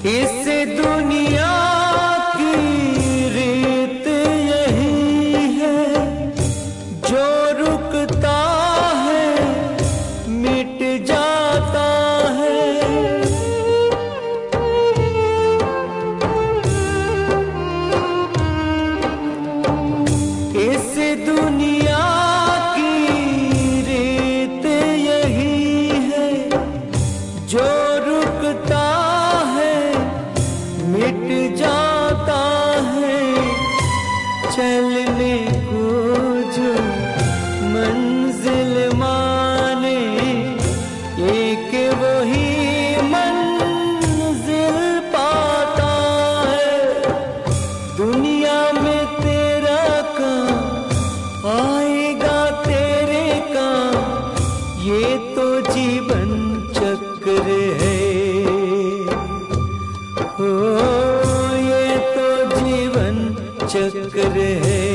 इस दुनिया की रीत यही है, जो रुकता है मिट जाता है। इस दुनिया की रीत यही है, जो रुकता मिट जाता है। चलने को जो मंजिल माने, एक वही मंजिल पाता है। दुनिया में तेरा काम आएगा तेरे काम, ये तो जीवन चक्र है। ओ ये तो जीवन चक्र है।